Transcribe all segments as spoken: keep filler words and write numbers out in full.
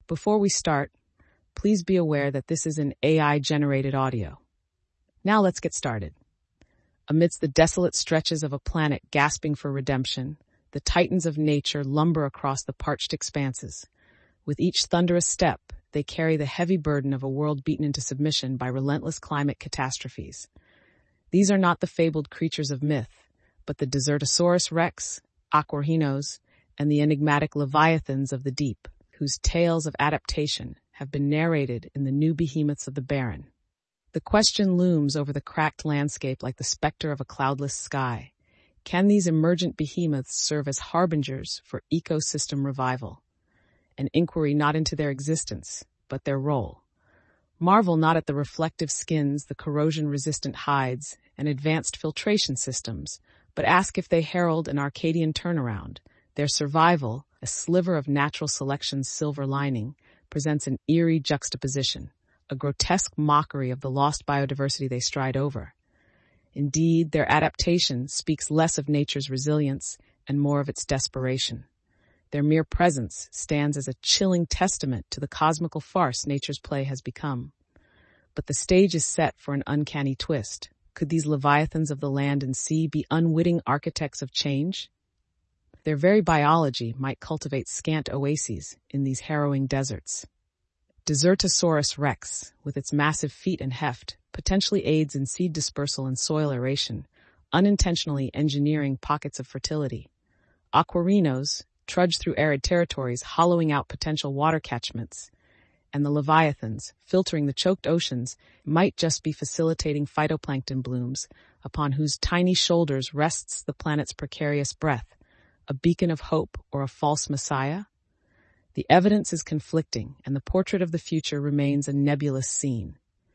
Before we start, please be aware that this is an A I-generated audio. Now let's get started. Amidst the desolate stretches of a planet gasping for redemption, the titans of nature lumber across the parched expanses. With each thunderous step, they carry the heavy burden of a world beaten into submission by relentless climate catastrophes. These are not the fabled creatures of myth, but the Desertosaurus rex, aquarhinos, and the enigmatic leviathans of the deep, whose tales of adaptation have been narrated in the new behemoths of the barren. The question looms over the cracked landscape like the specter of a cloudless sky. Can these emergent behemoths serve as harbingers for ecosystem revival? An inquiry not into their existence, but their role. Marvel not at the reflective skins, the corrosion-resistant hides, and advanced filtration systems, but ask if they herald an Arcadian turnaround. Their survival, a sliver of natural selection's silver lining, presents an eerie juxtaposition, a grotesque mockery of the lost biodiversity they stride over. Indeed, their adaptation speaks less of nature's resilience and more of its desperation. Their mere presence stands as a chilling testament to the cosmical farce nature's play has become. But the stage is set for an uncanny twist. Could these leviathans of the land and sea be unwitting architects of change? Their very biology might cultivate scant oases in these harrowing deserts. Desertosaurus rex, with its massive feet and heft, potentially aids in seed dispersal and soil aeration, unintentionally engineering pockets of fertility. Aquarinos trudge through arid territories, hollowing out potential water catchments. And the leviathans, filtering the choked oceans, might just be facilitating phytoplankton blooms, upon whose tiny shoulders rests the planet's precarious breath, a beacon of hope or a false messiah? The evidence is conflicting, and the portrait of the future remains a nebulous scene.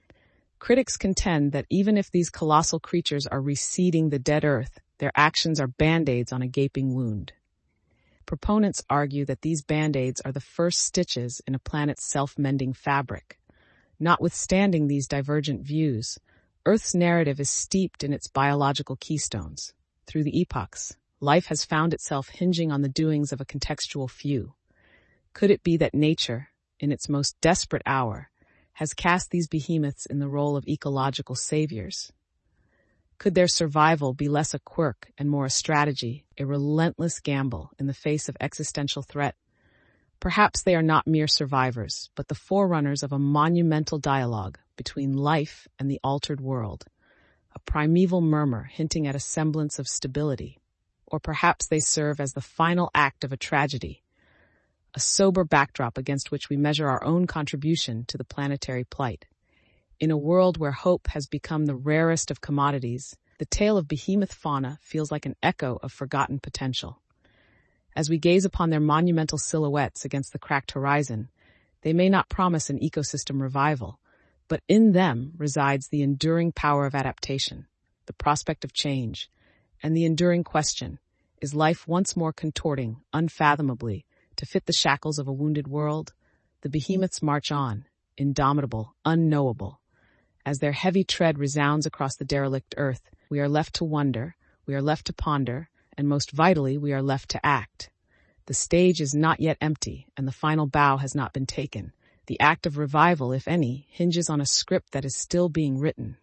Critics contend that even if these colossal creatures are reseeding the dead earth, their actions are band-aids on a gaping wound. Proponents argue that these band-aids are the first stitches in a planet's self-mending fabric. Notwithstanding these divergent views, Earth's narrative is steeped in its biological keystones. Through the epochs, life has found itself hinging on the doings of a contextual few. Could it be that nature, in its most desperate hour, has cast these behemoths in the role of ecological saviors? Could their survival be less a quirk and more a strategy, a relentless gamble in the face of existential threat? Perhaps they are not mere survivors, but the forerunners of a monumental dialogue between life and the altered world, a primeval murmur hinting at a semblance of stability. Or perhaps they serve as the final act of a tragedy, a sober backdrop against which we measure our own contribution to the planetary plight. In a world where hope has become the rarest of commodities, the tale of behemoth fauna feels like an echo of forgotten potential. As we gaze upon their monumental silhouettes against the cracked horizon, they may not promise an ecosystem revival, but in them resides the enduring power of adaptation, the prospect of change, and the enduring question, is life once more contorting unfathomably to fit the shackles of a wounded world? The behemoths march on, indomitable, unknowable. As their heavy tread resounds across the derelict earth, we are left to wonder, we are left to ponder, and most vitally, we are left to act. The stage is not yet empty, and the final bow has not been taken. The act of revival, if any, hinges on a script that is still being written.